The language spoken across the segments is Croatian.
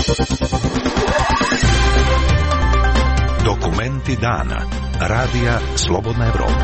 Dokumenti dana. Radija Slobodna Evropa.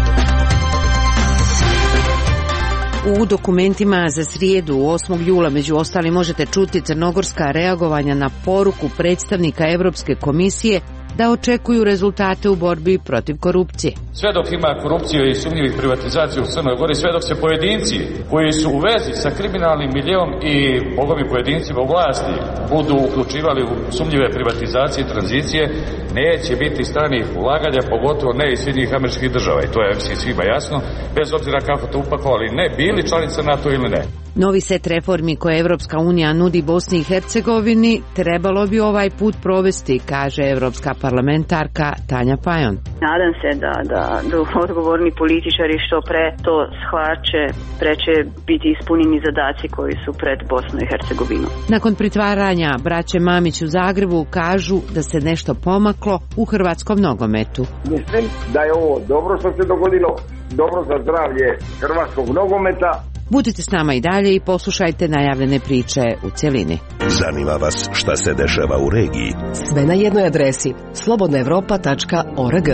U dokumentima za srijedu 8. jula među ostalim možete čuti crnogorska reagovanja na poruku predstavnika Europske komisije da očekuju rezultate u borbi protiv korupcije. Sve dok ima korupcije i sumnjivih privatizacija u Crnoj Gori, sve dok se pojedinci koji su u vezi sa kriminalnim miljeom i bogovi pojedincima u vlasti budu uključivali u sumnjive privatizacije i tranzicije, neće biti stranih ulaganja, pogotovo ne iz Sjedinjenih Američkih Država. I to je svima jasno, bez obzira kako to upakovali, ne bili članica NATO ili ne. Novi set reformi koje Evropska unija nudi Bosni i Hercegovini trebalo bi ovaj put provesti, kaže evropska parlamentarka Tanja Fajon. Nadam se da odgovorni političari što pre to shvaće, pre će biti ispunjeni zadaci koji su pred Bosnu i Hercegovinu. Nakon pritvaranja braće Mamić u Zagrebu kažu da se nešto pomaklo u hrvatskom nogometu. Mislim da je ovo dobro što se dogodilo, dobro za zdravlje hrvatskog nogometa. Budite s nama i dalje i poslušajte najavljene priče u cjelini. Zanima vas šta se dešava u regiji? Sve na jednoj adresi slobodnaevropa.org.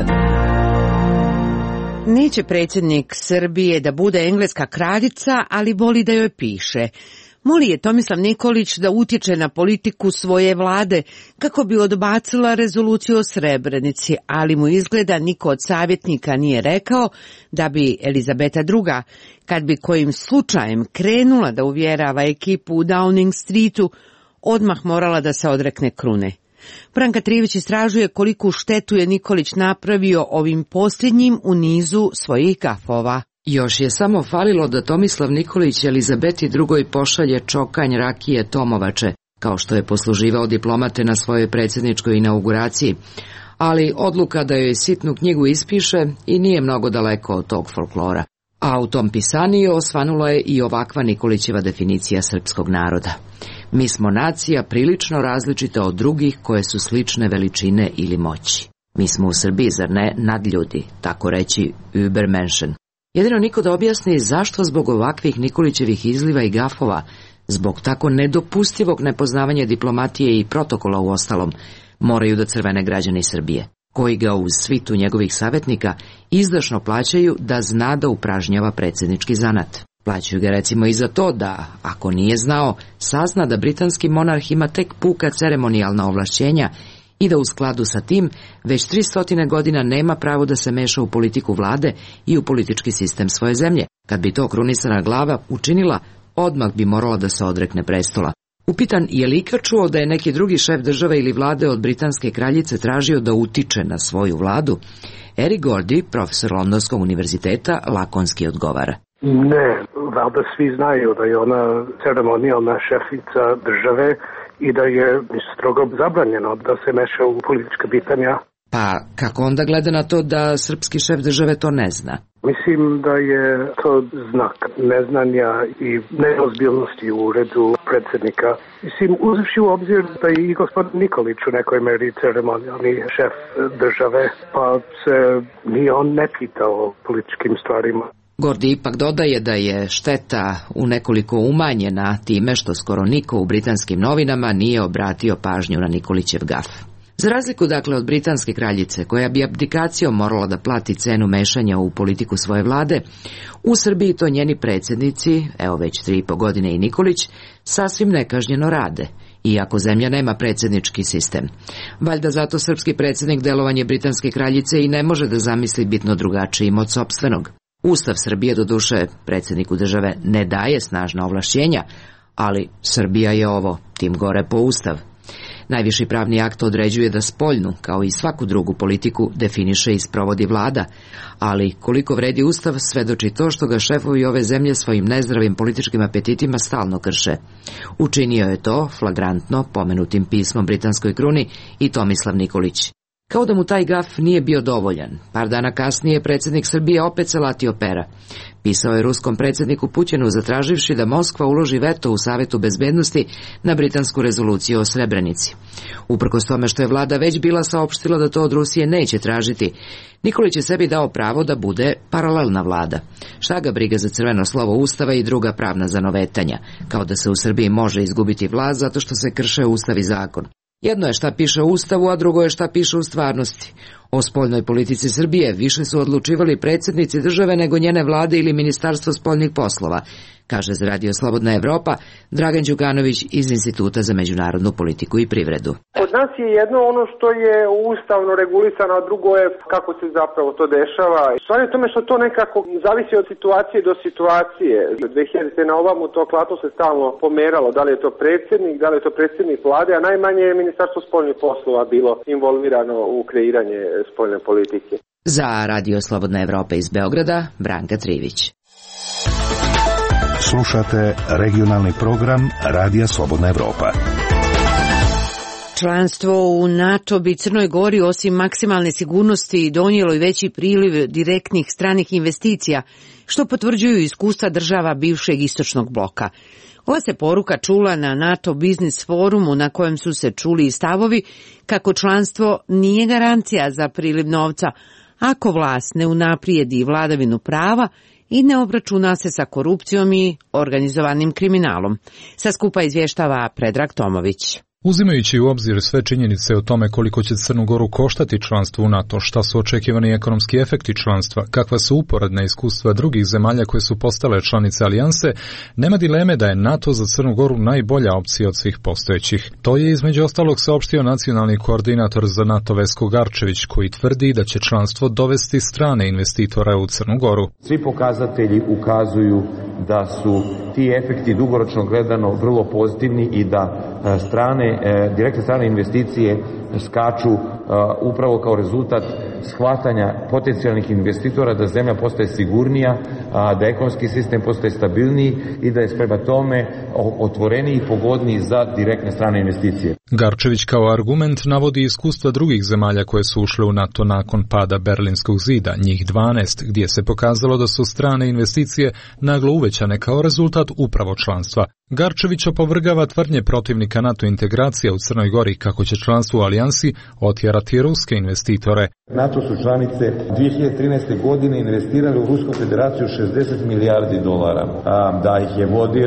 Neće predsjednik Srbije da bude engleska kraljica, ali voli da joj piše. Moli je Tomislav Nikolić da utječe na politiku svoje vlade kako bi odbacila rezoluciju o Srebrenici, ali mu izgleda niko od savjetnika nije rekao da bi Elizabeta II, kad bi kojim slučajem krenula da uvjerava ekipu u Downing Streetu, odmah morala da se odrekne krune. Branka Trijević istražuje koliku štetu je Nikolić napravio ovim posljednjim u nizu svojih gafova. Još je samo falilo da Tomislav Nikolić Elizabeti II pošalje čokanj rakije tomovače, kao što je posluživao diplomate na svojoj predsjedničkoj inauguraciji, ali odluka da joj sitnu knjigu ispiše i nije mnogo daleko od tog folklora. A u tom pisaniju osvanula je i ovakva Nikolićeva definicija srpskog naroda. Mi smo nacija prilično različita od drugih koje su slične veličine ili moći. Mi smo u Srbiji, zar ne, nadljudi, tako reći Übermenschen. Jedino niko da objasni zašto zbog ovakvih Nikolićevih izliva i gafova, zbog tako nedopustivog nepoznavanja diplomatije i protokola u ostalom, moraju da crvene građani Srbije, koji ga uz svitu njegovih savjetnika izdašno plaćaju da zna da upražnjava predsjednički zanat. Plaćaju ga recimo i za to da, ako nije znao, sazna da britanski monarh ima tek puka ceremonijalna ovlašćenja i da u skladu sa tim već 300 godina nema pravo da se meša u politiku vlade i u politički sistem svoje zemlje. Kad bi to krunisana glava učinila, odmah bi morala da se odrekne prestola. Upitan je li ikad čuo da je neki drugi šef države ili vlade od britanske kraljice tražio da utiče na svoju vladu, Eric Gordy, profesor Londonskog univerziteta, lakonski odgovara. Ne, valjda svi znaju da je ona ceremonijalna šefica države i da je strogo zabranjeno da se meša u politička pitanja. Pa kako onda gleda na to da srpski šef države to ne zna? Mislim da je to znak neznanja i neozbiljnosti u uredu predsjednika. Mislim, uzevši u obzir da je i gospodin Nikolić u nekoj meri ceremonijalni šef države, pa se ni on ne pita o političkim stvarima. Gordy ipak dodaje da je šteta u nekoliko umanjena time što skoro niko u britanskim novinama nije obratio pažnju na Nikolićev gaf. Za razliku dakle od britanske kraljice, koja bi abdikacijom morala da plati cenu mešanja u politiku svoje vlade, u Srbiji to njeni predsjednici, evo već 3,5 godine i Nikolić, sasvim nekažnjeno rade, iako zemlja nema predsjednički sistem. Valjda zato srpski predsjednik delovanje britanske kraljice i ne može da zamisli bitno drugačijim od sopstvenog. Ustav Srbije, doduše, predsjedniku države ne daje snažna ovlašćenja, ali Srbija je ovo, tim gore po Ustav. Najviši pravni akt određuje da spoljnu, kao i svaku drugu politiku, definiše i sprovodi vlada, ali koliko vredi Ustav svedoči to što ga šefovi ove zemlje svojim nezdravim političkim apetitima stalno krše. Učinio je to flagrantno pomenutim pismom britanskoj kruni i Tomislav Nikolić. Kao da mu taj gaf nije bio dovoljan. Par dana kasnije predsjednik Srbije opet se latio pera. Pisao je ruskom predsjedniku Pućinu zatraživši da Moskva uloži veto u Savetu bezbednosti na britansku rezoluciju o Srebrenici. Uprkos tome što je vlada već bila saopštila da to od Rusije neće tražiti, Nikolić je sebi dao pravo da bude paralelna vlada. Šta ga briga za crveno slovo Ustava i druga pravna zanovetanja, kao da se u Srbiji može izgubiti vlast zato što se krše Ustav i zakon. Jedno je šta piše u Ustavu, a drugo je šta piše u stvarnosti. O spoljnoj politici Srbije više su odlučivali predsjednici države nego njene vlade ili Ministarstvo spoljnih poslova, kaže za Radio Slobodna Evropa Dragan Đukanović iz Instituta za međunarodnu politiku i privredu. Kod nas je jedno ono što je ustavno regulisano, a drugo je kako se zapravo to dešava. Stvar je tome što to nekako zavisi od situacije do situacije. 2000. na ovamo to klatno se stalno pomeralo, da li je to predsjednik, da li je to predsjednik vlade, a najmanje je Ministarstvo spoljnih poslova bilo involvirano u kreiranje spoljne politike. Za Radio Slobodna Evropa iz Beograda, Branka Trivić. Slušate regionalni program Radija Slobodna Evropa. Članstvo u NATO bi Crnoj Gori osim maksimalne sigurnosti donijelo i veći priliv direktnih stranih investicija, što potvrđuju iskustva država bivšeg istočnog bloka. Ova se poruka čula na NATO Biznis forumu na kojem su se čuli i stavovi kako članstvo nije garancija za priliv novca ako vlast ne unaprijedi vladavinu prava i ne obračuna se sa korupcijom i organizovanim kriminalom. Sa skupa izvještava Predrag Tomović. Uzimajući u obzir sve činjenice o tome koliko će Crnu Goru koštati članstvo u NATO, šta su očekivani ekonomski efekti članstva, kakva su uporedna iskustva drugih zemalja koje su postale članice alijanse, nema dileme da je NATO za Crnu Goru najbolja opcija od svih postojećih. To je između ostalog saopštio nacionalni koordinator za NATO Vesko Garčević, koji tvrdi da će članstvo dovesti strane investitore u Crnu Goru. Svi pokazatelji ukazuju da su ti efekti dugoročno gledano vrlo pozitivni i da direktne strane investicije skaču upravo kao rezultat shvatanja potencijalnih investitora da zemlja postaje sigurnija, da ekonomski sistem postaje stabilniji i da je prema tome otvoreniji i pogodniji za direktne strane investicije. Garčević kao argument navodi iskustva drugih zemalja koje su ušle u NATO nakon pada Berlinskog zida, njih 12, gdje se pokazalo da su strane investicije naglo uvećane kao rezultat upravo članstva. Garčević opovrgava tvrdnje protivnika NATO integracije u Crnoj Gori kako će članstvo u alijansi otjerati ruske investitore. NATO su članice 2013. godine investirali u Rusku federaciju $60 milijardi. Da ih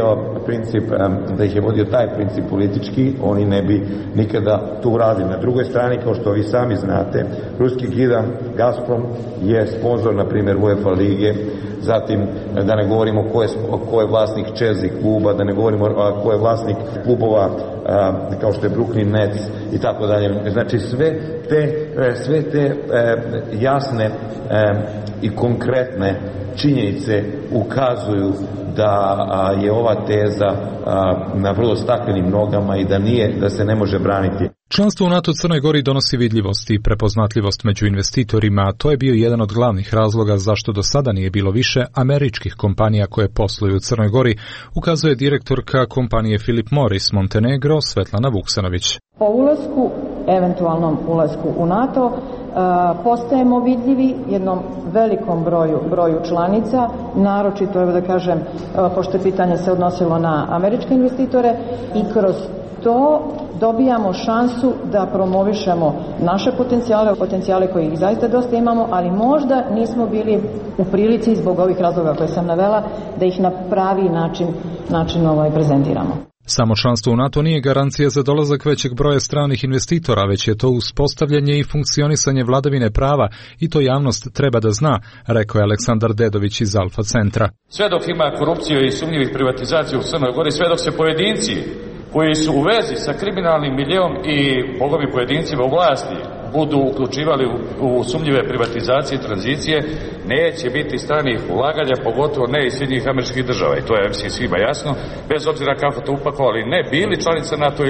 je vodio taj princip politički, oni ne bi nikada to uradili. Na drugoj strani, kao što vi sami znate, ruski gigant Gazprom je sponzor, na primjer, UEFA lige, zatim da ne govorimo ko je vlasnik Chelsea kluba, da ne govorimo ko je vlasnik klubova kao što je Brooklyn Nets i tako dalje. Znači sve te jasne i konkretne činjenice ukazuju da je ova teza na vrlo staklenim nogama i da se ne može braniti. Članstvo u NATO Crnoj Gori donosi vidljivost i prepoznatljivost među investitorima, a to je bio jedan od glavnih razloga zašto do sada nije bilo više američkih kompanija koje posluju u Crnoj Gori, ukazuje direktorka kompanije Philip Morris Montenegro Svetlana Vuksanović. Po eventualnom ulasku u NATO, postajemo vidljivi jednom velikom broju članica, naročito, evo da kažem, pošto je pitanje se odnosilo na američke investitore, i kroz to dobijamo šansu da promovišemo naše potencijale koje ih zaista dosta imamo, ali možda nismo bili u prilici zbog ovih razloga koje sam navela da ih na pravi način prezentiramo. Samo članstvo u NATO nije garancija za dolazak većeg broja stranih investitora, već je to uspostavljanje i funkcionisanje vladavine prava i to javnost treba da zna, rekao je Aleksandar Dedović iz Alfa centra. Sve dok ima korupcije i sumnjivih privatizacija u Crnoj Gori, sve dok se pojedinci koji su u vezi sa kriminalnim miljeom i bogovi pojedincima u vlasti budu uključivali u sumnjive privatizacije i tranzicije, neće biti stranih ulaganja, pogotovo ne iz Sjedinjenih Američkih Država. I to je svima jasno, bez obzira kako to upakovali, ne bili članica NATO ili ne.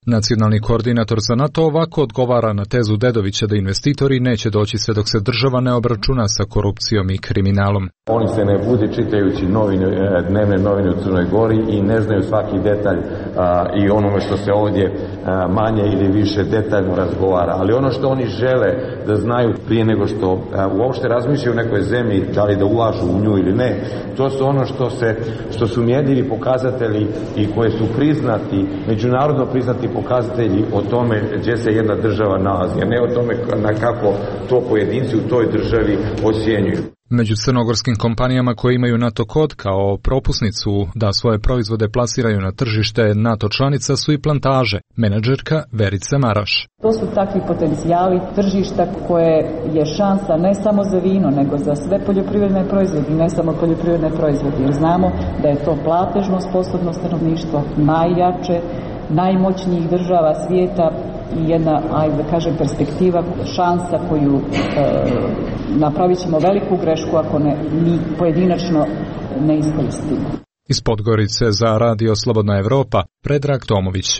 Nacionalni koordinator za NATO ovako odgovara na tezu Dedovića da investitori neće doći sve dok se država ne obračuna sa korupcijom i kriminalom. Oni se ne bude čitajući dnevne novine u Crnoj Gori i ne znaju svaki detalj i onome što se ovdje manje ili više detaljno razgovara. Ali ono što oni žele da znaju prije nego što uopšte razmišljaju o nekoj zemlji, da li da ulažu u nju ili ne, to su ono što su mjerljivi pokazatelji i koje su priznati, međunarodno priznati pokazatelji o tome gdje se jedna država nalazi, a ne o tome kako to pojedinci u toj državi ocjenjuju. Među crnogorskim kompanijama koje imaju NATO kod kao propusnicu da svoje proizvode plasiraju na tržište NATO članica su i plantaže. Menadžerka Verica Maraš. To su takvi potencijali tržišta koje je šansa ne samo za vino, nego za sve poljoprivredne proizvode, ne samo poljoprivredne proizvode, jer znamo da je to platežno sposobno stanovništvo najjače, najmoćnijih država svijeta i jedna, ajde da kažem, perspektiva, šansa koju napravit ćemo veliku grešku ako mi pojedinačno ne iskoristimo. Iz Podgorice za Radio Slobodna Evropa, Predrag Tomović.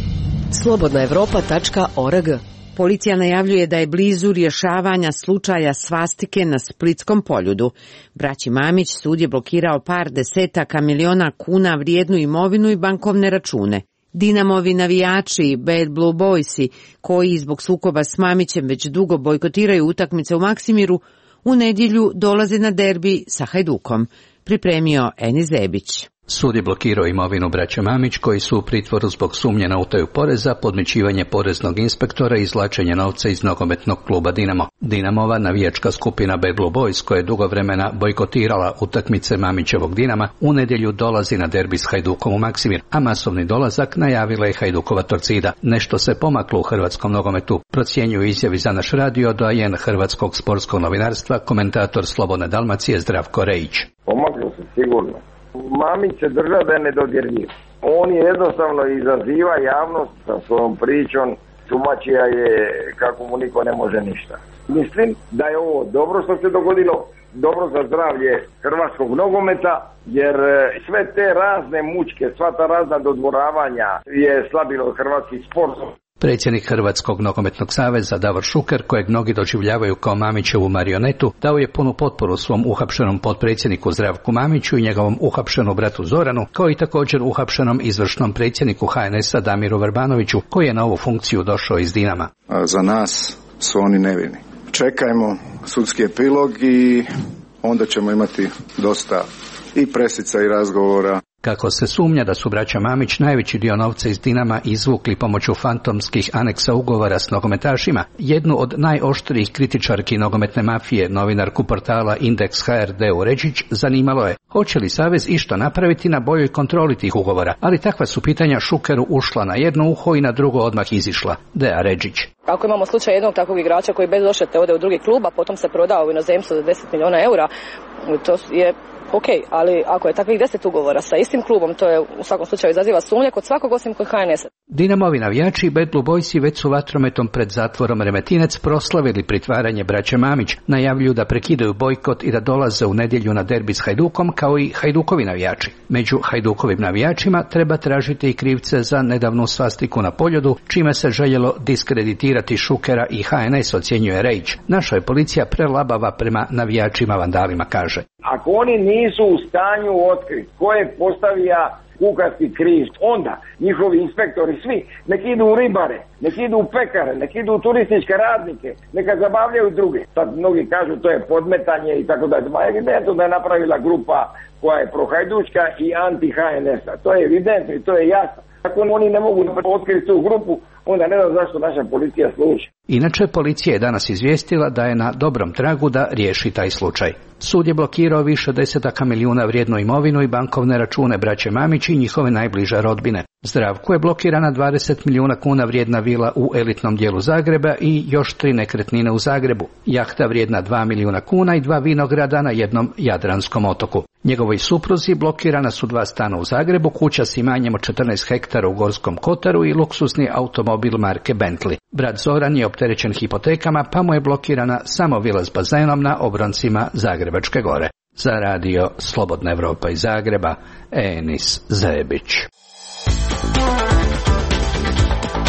slobodnaevropa.org. Policija najavljuje da je blizu rješavanja slučaja svastike na Splitskom Poljudu. Braći Mamić sud je blokirao par desetaka miliona kuna vrijednu imovinu i bankovne račune. Dinamovi navijači, Bad Blue Boysi, koji zbog sukoba s Mamićem već dugo bojkotiraju utakmice u Maksimiru, u nedjelju dolaze na derbi sa Hajdukom, pripremio Enis Zebić. Sud je blokirao imovinu braća Mamić koji su u pritvoru zbog sumnje na utaju poreza, podmićivanje poreznog inspektora i izvlačenje novca iz nogometnog kluba Dinamo. Dinamova navijačka skupina Bad Blue Boys, koja je dugo vremena bojkotirala utakmice Mamićevog Dinama, u nedjelju dolazi na derbi s Hajdukom u Maksimir, a masovni dolazak najavila je Hajdukova Torcida. Nešto se pomaklo u hrvatskom nogometu, procjenjuju izjavi za naš radio doajen hrvatskog sportskog novinarstva, komentator Slobodne Dalmacije Zdravko Rejić. Pomaklo se sigurno. Mamić se drža da je nedodirljiv. On je jednostavno izaziva javnost sa svojom pričom, tumačija je kako mu niko ne može ništa. Mislim da je ovo dobro što se dogodilo, dobro za zdravlje hrvatskog nogometa, jer sve te razne mučke, sva ta razna dodvoravanja je slabilo hrvatski sport. Predsjednik Hrvatskog nogometnog saveza Davor Šuker, kojeg mnogi doživljavaju kao Mamićevu marionetu, dao je punu potporu svom uhapšenom potpredsjedniku Zdravku Mamiću i njegovom uhapšenom bratu Zoranu, kao i također uhapšenom izvršnom predsjedniku HNS-a Damiru Vrbanoviću, koji je na ovu funkciju došao iz Dinama. Za nas su oni nevini. Čekajmo sudski epilog i onda ćemo imati dosta i presica i razgovora. Kako se sumnja da su braća Mamić najveći dio novca iz Dinama izvukli pomoću fantomskih aneksa ugovora s nogometašima, jednu od najoštrijih kritičarki nogometne mafije, novinarku portala Indeks HR Deu Ređić, zanimalo je hoće li Savez išta napraviti na boljoj kontroli tih ugovora, ali takva su pitanja Šukeru ušla na jedno uho i na drugo odmah izišla. Dea Ređić. Ako imamo slučaj jednog takvog igrača koji bez odštete ode u drugi klub, a potom se prodao u inozemstvu za 10 milijuna eura, to je ok, ali ako je takvih 10 ugovora sa istim klubom, to je u svakom slučaju izaziva sumnje kod svakog osim kod HNS-a. Dinamovi navijači i Bad Blue Boysi već su vatrometom pred zatvorom Remetinec proslavili pritvaranje braće Mamić, najavljuju da prekidaju bojkot i da dolaze u nedjelju na derbi s Hajdukom, kao i Hajdukovi navijači. Među Hajdukovim navijačima treba tražiti i krivce za nedavnu svastiku na Poljudu, čime se željelo diskreditirati Šukera i HNS, ocjenjuje Rejić. Naša je policija prelabava prema navijačima vandalima, kaže. Ako oni nisu u stanju otkriti ko je postavija kukasti križ, onda njihovi inspektori svi nek idu u ribare, nek idu u pekare, nek idu u turističke radnike, neka zabavljaju druge. Sad mnogi kažu to je podmetanje i tako dalje. Ma evidentno da je napravila grupa koja je prohajdučka i anti-HNS-a. To je evidentno i to je jasno. Ako oni ne mogu otkriti tu grupu, onda ne znam zašto naša policija služi. Inače, policija je danas izvijestila da je na dobrom tragu da riješi taj slučaj. Sud je blokirao više desetaka milijuna vrijednu imovinu i bankovne račune braće Mamić i njihove najbliže rodbine. Zdravku je blokirana 20 milijuna kuna vrijedna vila u elitnom dijelu Zagreba i još 3 nekretnine u Zagrebu. Jahta vrijedna 2 milijuna kuna i 2 vinograda na jednom jadranskom otoku. Njegovoj supruzi blokirana su 2 stana u Zagrebu, kuća s imanjem od 14 hektara u Gorskom Kotaru i luksuzni automobil marke Bentley. Brat Zoran je opterećen hipotekama, pa mu je blokirana samo vila s bazenom na obroncima Zagrebačke gore. Za radio Slobodna Evropa iz Zagreba, Enis Zebić.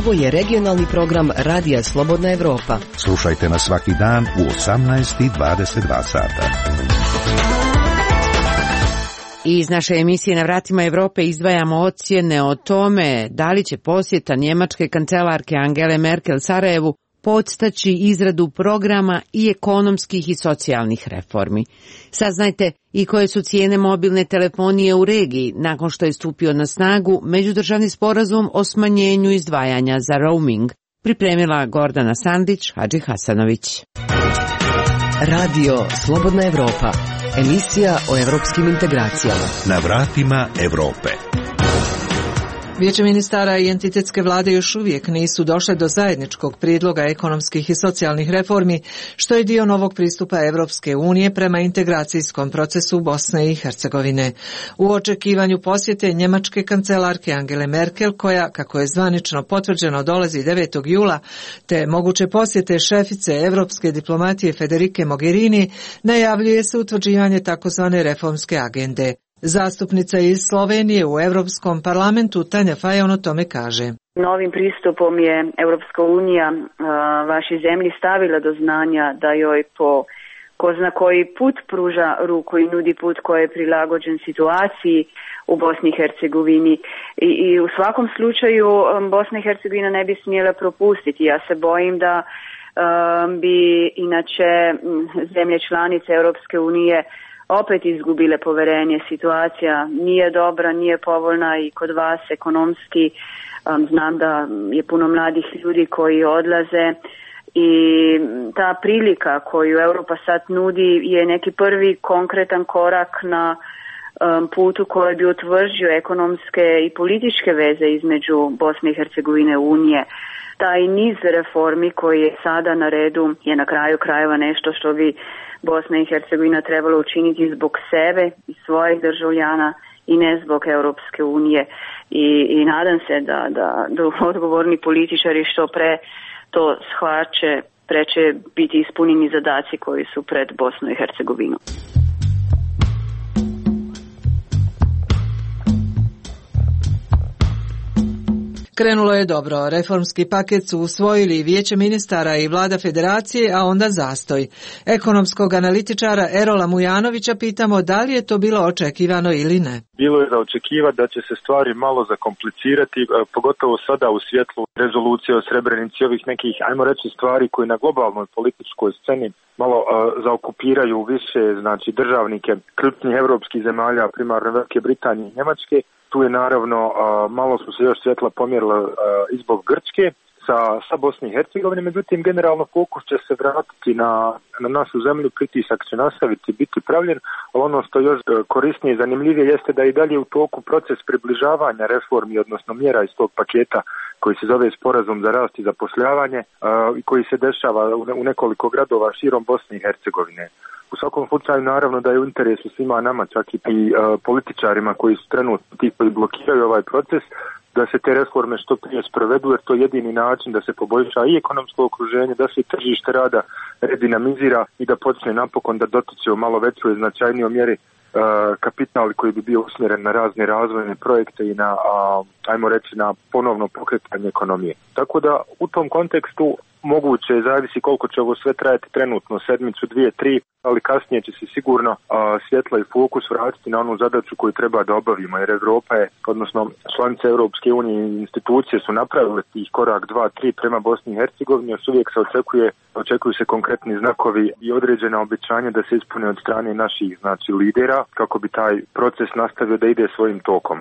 Ovo je regionalni program Radija Slobodna Evropa. Slušajte nas svaki dan u 18:22 sata. Iz naše emisije Na vratima Evrope izdvajamo ocjene o tome da li će posjeta njemačke kancelarke Angele Merkel Sarajevu podstaći izradu programa i ekonomskih i socijalnih reformi. Saznajte i koje su cijene mobilne telefonije u regiji nakon što je stupio na snagu međudržavni sporazum o smanjenju izdvajanja za roaming. Pripremila Gordana Sandić, Hadži Hasanović. Radio Slobodna Evropa. Emisija o evropskim integracijama. Na vratima Evrope. Vijeće ministara i entitetske vlade još uvijek nisu došle do zajedničkog prijedloga ekonomskih i socijalnih reformi, što je dio novog pristupa Evropske unije prema integracijskom procesu Bosne i Hercegovine. U očekivanju posjete njemačke kancelarke Angele Merkel, koja, kako je zvanično potvrđeno, dolazi 9. jula, te moguće posjete šefice evropske diplomatije Federike Mogherini, najavljuje se utvrđivanje takozvane reformske agende. Zastupnica iz Slovenije u Europskom parlamentu Tanja Fajon o tome kaže. Novim pristupom je Europska unija vašoj zemlji stavila do znanja da joj po ko zna koji put pruža ruku i nudi put koji je prilagođen situaciji u Bosni i Hercegovini. I u svakom slučaju Bosna i Hercegovina ne bi smjela propustiti. Ja se bojim da bi inače zemlje članice Europske unije opet izgubile poverenje. Situacija nije dobra, nije povoljna i kod vas ekonomski. Znam da je puno mladih ljudi koji odlaze i ta prilika koju Europa sad nudi je neki prvi konkretan korak na putu koji bi utvrđio ekonomske i političke veze između Bosne i Hercegovine i Unije. Taj niz reformi koji je sada na redu je na kraju krajeva nešto što bi Bosna i Hercegovina trebalo učiniti zbog sebe i svojih državljana i ne zbog Europske unije. I nadam se da odgovorni političari što pre to shvaće, pre će biti ispunjeni zadaci koji su pred Bosnu i Hercegovinu. Krenulo je dobro. Reformski paket su usvojili Vijeće ministara i vlada federacije, a onda zastoj. Ekonomskog analitičara Erola Mujanovića pitamo da li je to bilo očekivano ili ne. Bilo je za očekivati da će se stvari malo zakomplicirati, pogotovo sada u svjetlu rezolucije o Srebrenici, ovih nekih, ajmo reći, stvari koje na globalnoj političkoj sceni malo zaokupiraju više, znači, državnike ključnih europskih zemalja, primarno Velike Britanije i Njemačke. Tu je naravno, malo su se još svjetla pomjerila i zbog Grčke sa Bosne i Hercegovine, međutim generalno fokus će se vratiti na našu zemlju, pritisak će nastaviti biti pravljen, ali ono što još korisnije i zanimljivije jeste da i dalje u toku proces približavanja reformi, odnosno mjera iz tog paketa koji se zove Sporazum za rast i zapošljavanje i koji se dešava u nekoliko gradova širom Bosne i Hercegovine. U svakom slučaju naravno da je u interesu svima nama, čak i političarima koji su trenutno ti koji blokiraju ovaj proces, da se te reforme što prije sprovedu, jer to je jedini način da se poboljša i ekonomsko okruženje, da se tržište rada redinamizira i da počne napokon da dotiče u malo većoj i značajnijoj mjeri kapital koji bi bio usmjeren na razne razvojne projekte i na, ajmo reći, na ponovno pokretanje ekonomije. Tako da u tom kontekstu moguće zavisi koliko će ovo sve trajati trenutno, sedmicu, 2, 3, ali kasnije će se sigurno svjetlo i fokus vratiti na onu zadaću koju treba da obavimo, jer Evropa je, odnosno članice Europske unije i institucije su napravile tih korak 2, 3 prema Bosni i Hercegovini, još uvijek se očekuju se konkretni znakovi i određena obećanja da se ispune od strane naših, znači, lidera, kako bi taj proces nastavio da ide svojim tokom.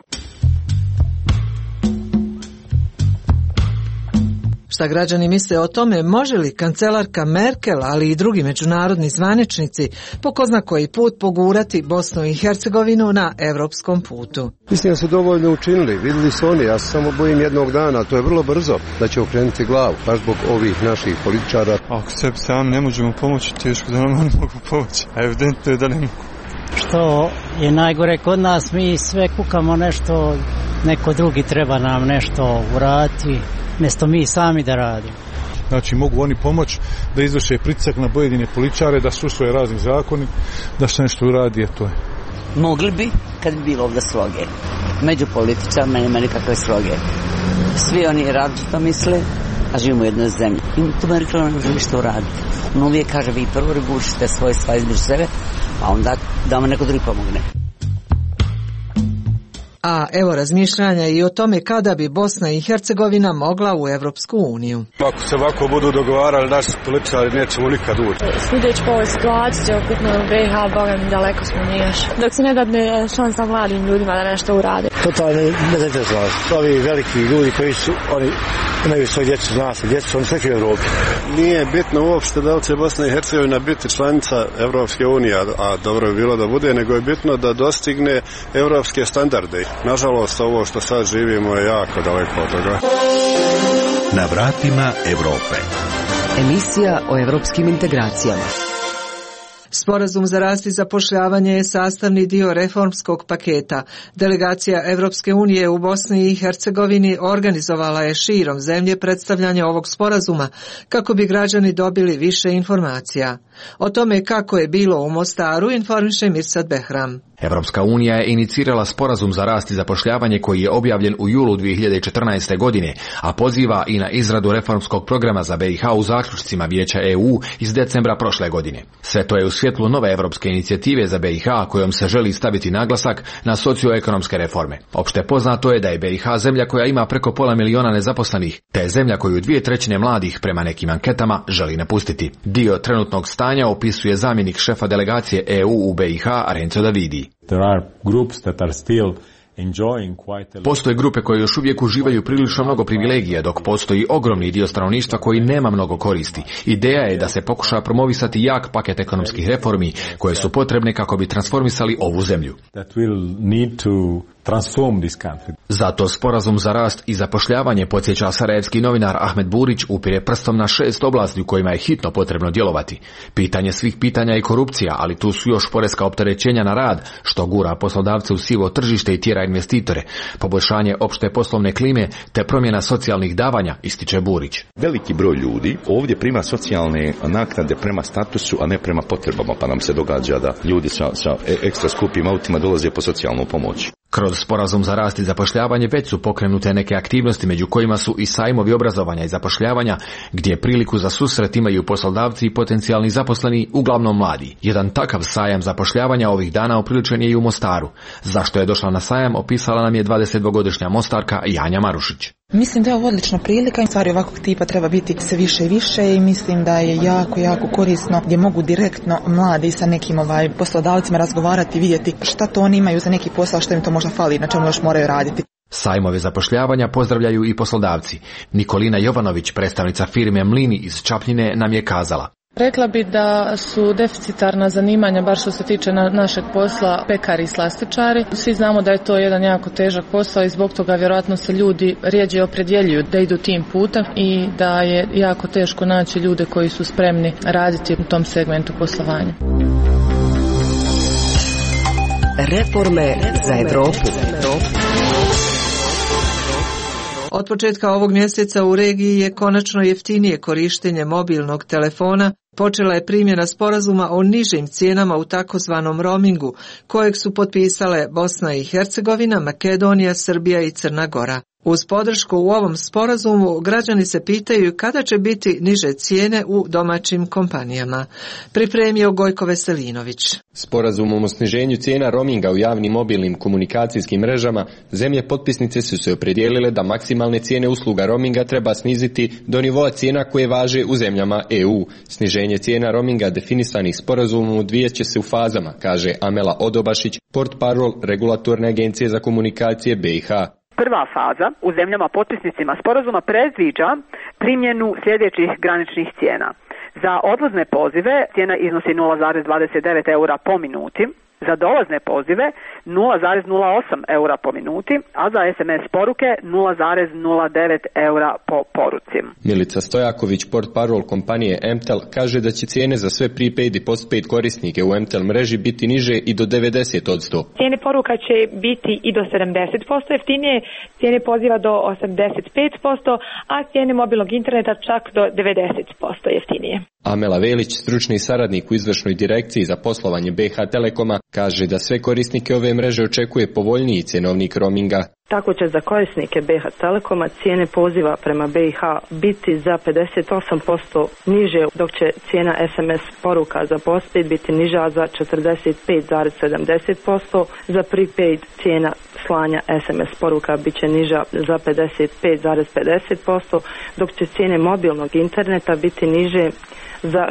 Šta građani misle o tome, može li kancelarka Merkel, ali i drugi međunarodni zvaničnici po ko zna koji put pogurati Bosnu i Hercegovinu na evropskom putu? Mislim da su dovoljno učinili, vidjeli su oni, ja se samo bojim jednog dana, to je vrlo brzo, da će okrenuti glavu, baš zbog ovih naših političara. Ako sebi sami ne možemo pomoći, teško da nam oni mogu pomoći, a evidentno je da ne mogu. Što je najgore kod nas, mi sve kukamo nešto, neko drugi treba nam nešto uraditi, mjesto mi sami da radimo. Znači mogu oni pomoći da izvrše pritisak na pojedine političare, da su usvoje razni zakoni, da se nešto uradi, to je. Mogli bi kad bi bilo ovdje sloge. Među političarima nema nikakve sloge. Svi oni različito misle, a živimo u jednoj zemlji. I tu me rekla, ne može ništa uraditi. On uvijek kaže, vi prvo regulišite svoje stvari između sebe, a onda da vam neko drugi pomogne. A evo razmišljanja i o tome kada bi Bosna i Hercegovina mogla u Evropsku uniju. Ako se ovako budu dogovarali naši političari, nećemo nikad ući. Sudeći po ovoj situaciji, ukupno u BiH, Boga mi daleko smo nije još. Dok se ne dadne šansa mladim ljudima da nešto urade. Totalno nezainteresovani. Ovi veliki ljudi koji su, oni imaju svoje djecu, zna se, djecu, oni sve u Evropi. Nije bitno uopšte da li će Bosna i Hercegovina biti članica Evropske unije, a dobro bi bilo da bude, nego je bitno da dostigne evropske standarde. Nažalost, ovo što sad živimo je jako daleko od toga. Na vratima Evrope. Emisija o evropskim integracijama. Sporazum za rast i zapošljavanje je sastavni dio reformskog paketa. Delegacija Evropske unije u Bosni i Hercegovini organizovala je širom zemlje predstavljanje ovog sporazuma kako bi građani dobili više informacija. O tome kako je bilo u Mostaru informiše Mirsad Behram. Evropska unija je inicirala sporazum za rast i zapošljavanje koji je objavljen u julu 2014. godine, a poziva i na izradu reformskog programa za BiH u zaključcima Vijeća EU iz decembra prošle godine. Sve to je u svjetlu nove evropske inicijative za BiH kojom se želi staviti naglasak na socioekonomske reforme. Opšte poznato je da je BiH zemlja koja ima preko 500 miliona nezaposlenih, te je zemlja koju 2/3 mladih prema nekim anketama želi napustiti. Dio trenutnog stanja opisuje zamjenik šefa delegacije EU u BiH Renzo Davidi. Postoje grupe koje još uvijek uživaju prilično mnogo privilegija, dok postoji ogromni dio stanovništva koji nema mnogo koristi. Ideja je da se pokuša promovisati jak paket ekonomskih reformi koje su potrebne kako bi transformisali ovu zemlju. Zato sporazum za rast i zapošljavanje, podsjeća sarajevski novinar Ahmed Burić, upire prstom na 6 oblasti u kojima je hitno potrebno djelovati. Pitanje svih pitanja je korupcija, ali tu su još poreska opterećenja na rad, što gura poslodavce u sivo tržište i tjera investitore, poboljšanje opšte poslovne klime te promjena socijalnih davanja, ističe Burić. Veliki broj ljudi ovdje prima socijalne naknade prema statusu, a ne prema potrebama, pa nam se događa da ljudi sa ekstra skupim autima dolaze po socijalnu pomoć. Kroz sporazum za rast i zapošljavanje već su pokrenute neke aktivnosti, među kojima su i sajmovi obrazovanja i zapošljavanja, gdje priliku za susret imaju poslodavci i potencijalni zaposleni, uglavnom mladi. Jedan takav sajam zapošljavanja ovih dana upriličen je i u Mostaru. Zašto je došla na sajam, opisala nam je 22-godišnja Mostarka Janja Marušić. Mislim da je ovo odlična prilika, stvari ovakvog tipa treba biti sve više i više i mislim da je jako korisno gdje mogu direktno mladi sa nekim poslodavcima razgovarati, vidjeti šta to oni imaju za neki posao, što im to možda fali, na čemu još moraju raditi. Sajmove zapošljavanja pozdravljaju i poslodavci. Nikolina Jovanović, predstavnica firme Mlini iz Čapljine, nam je kazala. Rekla bi da su deficitarna zanimanja, bar što se tiče našeg posla, pekari i slastičari. Svi znamo da je to jedan jako težak posao i zbog toga vjerojatno se ljudi rjeđe opredjeljuju da idu tim putem i da je jako teško naći ljude koji su spremni raditi u tom segmentu poslovanja. Reforme za Evropu. Od početka ovog mjeseca u regiji je konačno jeftinije korištenje mobilnog telefona. Počela je primjena sporazuma o nižim cijenama u takozvanom roamingu, kojeg su potpisale Bosna i Hercegovina, Makedonija, Srbija i Crna Gora. Uz podršku u ovom sporazumu građani se pitaju kada će biti niže cijene u domaćim kompanijama. Pripremio Gojko Veselinović. Sporazumom o sniženju cijena roaminga u javnim mobilnim komunikacijskim mrežama, zemlje potpisnice su se opredijelile da maksimalne cijene usluga roaminga treba sniziti do nivoa cijena koje važe u zemljama EU. Sniženje cijena roaminga definisanih sporazumom odvijat će se u fazama, kaže Amela Odobašić, portparol Regulatorne agencije za komunikacije BiH. Prva faza u zemljama potpisnicima sporazuma predviđa primjenu sljedećih graničnih cijena. Za odlazne pozive cijena iznosi 0,29 eura po minuti, za dolazne pozive 0,08 eura po minuti, a za SMS poruke 0,09 eura po poruci. Milica Stojaković, portparol kompanije Mtel, kaže da će cijene za sve prepaid i postpaid korisnike u Mtel mreži biti niže i do 90%. Cijene poruka će biti i do 70% jeftinije, cijene poziva do 85%, a cijene mobilnog interneta čak do 90% jeftinije. Amela Velić, stručni saradnik u izvršnoj direkciji za poslovanje BiH Telekoma, kaže da sve korisnike ove mreže očekuje povoljniji cjenovnik roaminga. Tako će za korisnike BiH Telekoma cijene poziva prema BiH biti za 58% niže, dok će cijena SMS poruka za postpaid biti niža za 45,70%, za prepaid cijena slanja SMS poruka bit će niža za 55,50%, dok će cijene mobilnog interneta biti niže za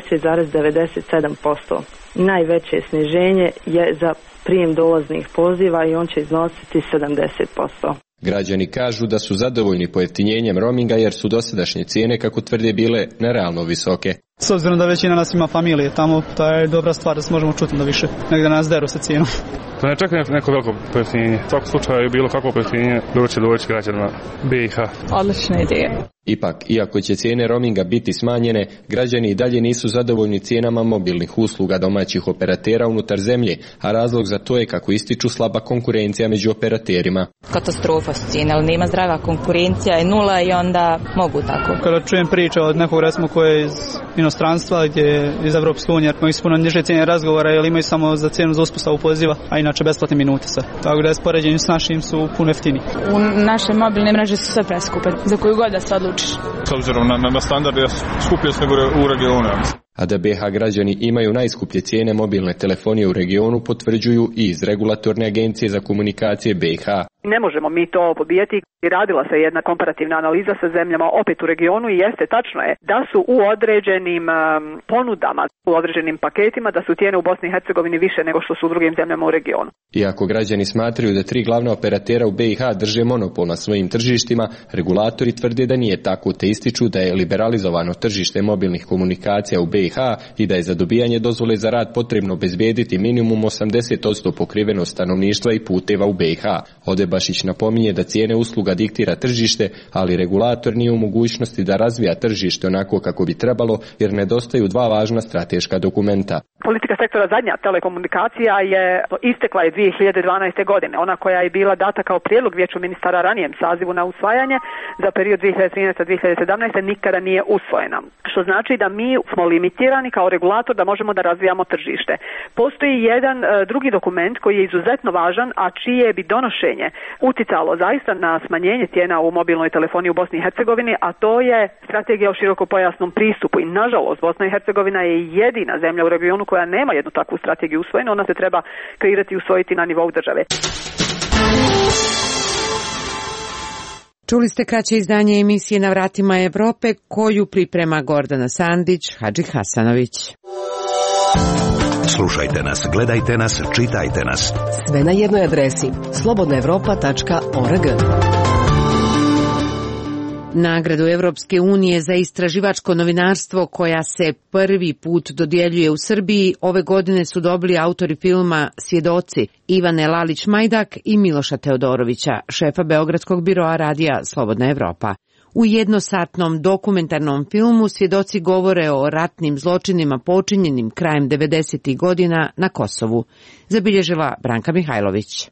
60,97%. Najveće sniženje je za prijem dolaznih poziva i on će iznositi 70%. Građani kažu da su zadovoljni pojeftinjenjem roaminga jer su dosadašnje cijene, kako tvrde, bile nerealno visoke. S obzirom da većina nas ima familije tamo, to je dobra stvar da se možemo čuti da više, negdje nas deru sa cijenom. To ne čekaj neko veliko pojeftinjenje. U svakom slučaju bilo kakvo pojeftinjenje doći građanima BiH. Odlična ideja. Ipak, iako će cijene roaminga biti smanjene, građani i dalje nisu zadovoljni cijenama mobilnih usluga domaćih operatera unutar zemlje, a razlog za to je, kako ističu, slaba konkurencija među operaterima. Katastrofa su cijene, ali nema zdrava konkurencija, je nula i onda mogu tako. Kada čujem priče od nekog, recimo, koje je iz inostranstva, gdje je iz Evropske unije, imaju puno niže cijene razgovora ili imaju samo za cijenu za uspostavu poziva, a inače besplatne minute sve. Tako da je spoređenju s našim su puno jeftiniji. U naše mobilne mreže su sve preskupe, za koju god da se odlučiš. S obzirom na standard je skuplje nego u regionu. A da BiH građani imaju najskuplje cijene mobilne telefonije u regionu potvrđuju i iz Regulatorne agencije za komunikacije BiH. Ne možemo mi to pobijeti. Radila se jedna komparativna analiza sa zemljama opet u regionu i jeste, tačno je da su u određenim ponudama, u određenim paketima, da su cijene u Bosni i Hercegovini više nego što su u drugim zemljama u regionu. Iako građani smatraju da 3 glavna operatera u BiH drže monopol na svojim tržištima, regulatori tvrde da nije tako, te ističu da je liberalizovano tržište mobilnih komunikacija u BiH i da je za dobijanje dozvole za rad potrebno obezbediti minimum 80% pokrivenost stanovništva i puteva u BiH. Odebašić napominje da cijene usluga diktira tržište, ali regulator nije u mogućnosti da razvija tržište onako kako bi trebalo, jer nedostaju 2 važna strateška dokumenta. Politika sektora zadnja telekomunikacija je istekla je 2012. godine. Ona koja je bila data kao prijedlog Vijeću ministara ranijem sazivu na usvajanje za period 2013-2017 nikada nije usvojena. Što znači da mi smo limitirani kao regulator da možemo da razvijamo tržište. Postoji jedan drugi dokument koji je izuzetno važan, a čije bi donošenje uticalo zaista na smanjenje cijena u mobilnoj telefoniji u Bosni i Hercegovini, a to je strategija o širokopojasnom pristupu. I nažalost Bosna i Hercegovina je jedina zemlja u regionu koja nema jednu takvu strategiju usvojenu, ona se treba kreirati i usvojiti na nivou države. Čuli ste kraće izdanje emisije Na vratima Evrope, koju priprema Gordana Sandić, Hadži Hasanović. Slušajte nas, gledajte nas, čitajte nas. Sve na jednoj adresi slobodnaevropa.org. Nagradu Evropske unije za istraživačko novinarstvo, koja se prvi put dodjeljuje u Srbiji, ove godine su dobili autori filma Svjedoci, Ivane Lalić-Majdak i Miloša Teodorovića, šefa Beogradskog biroa radija Slobodna Evropa. U jednosatnom dokumentarnom filmu svjedoci govore o ratnim zločinima počinjenim krajem 90. godina na Kosovu, zabilježila Branka Mihajlović.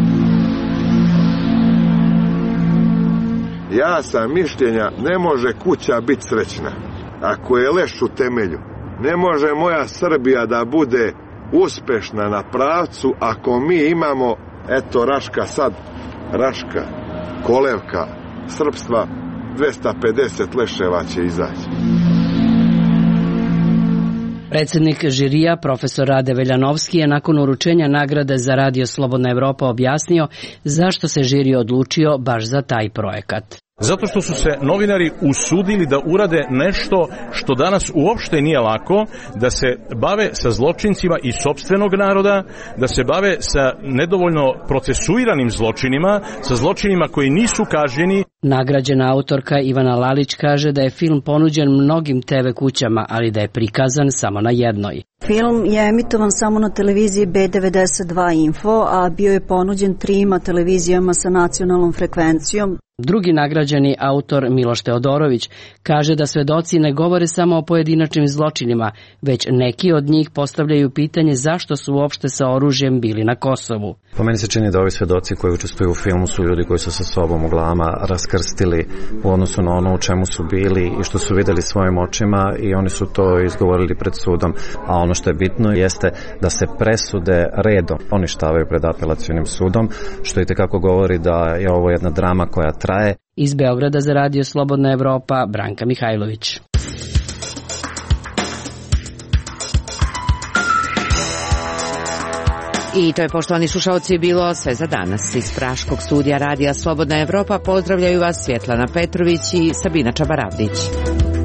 Ja sam mišljenja, ne može kuća biti srećna ako je leš u temelju. Ne može moja Srbija da bude uspešna na pravcu ako mi imamo, eto Raška sad, Raška, kolevka srpstva, 250 leševa će izaći. Predsjednik žirija, profesor Rade Veljanovski, je nakon uručenja nagrade za Radio Slobodna Evropa objasnio zašto se žiri odlučio baš za taj projekat. Zato što su se novinari usudili da urade nešto što danas uopšte nije lako, da se bave sa zločincima iz sopstvenog naroda, da se bave sa nedovoljno procesuiranim zločinima, sa zločinima koji nisu kažnjeni. Nagrađena autorka Ivana Lalić kaže da je film ponuđen mnogim TV kućama, ali da je prikazan samo na jednoj. Film je emitovan samo na televiziji B92 Info, a bio je ponuđen 3 televizijama sa nacionalnom frekvencijom. Drugi nagrađeni autor Miloš Teodorović kaže da svedoci ne govore samo o pojedinačnim zločinima, već neki od njih postavljaju pitanje zašto su uopšte sa oružjem bili na Kosovu. Po meni se čini da ovi svedoci koji učestvuju u filmu su ljudi koji su sa sobom u glavama raskrstili u odnosu na ono u čemu su bili i što su videli svojim očima i oni su to izgovorili pred sudom. A ono što je bitno jeste da se presude redom poništavaju pred apelacionim sudom, što itekako govori da je ovo jedna drama koja traje. Iz Beograda za Radio Slobodna Evropa, Branka Mihajlović. I to je, poštovani slušalci, bilo sve za danas. Iz Praškog studija Radija Slobodna Evropa pozdravljaju vas Svjetlana Petrović i Sabina Čabaravdić.